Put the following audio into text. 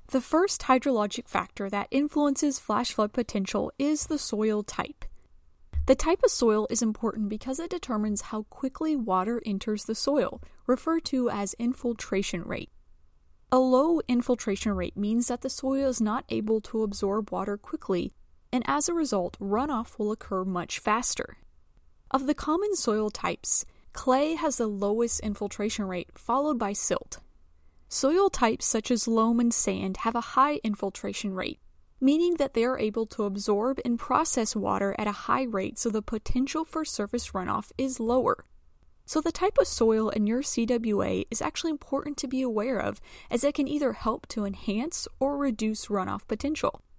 The first hydrologic factor that influences flash flood potential is the soil type. The type of soil is important because it determines how quickly water enters the soil, referred to as infiltration rate. A low infiltration rate means that the soil is not able to absorb water quickly, and as a result, runoff will occur much faster. Of the common soil types, clay has the lowest infiltration rate, followed by silt. Soil types such as loam and sand have a high infiltration rate, meaning that they are able to absorb and process water at a high rate, so the potential for surface runoff is lower. So the type of soil in your CWA is actually important to be aware of, as it can either help to enhance or reduce runoff potential.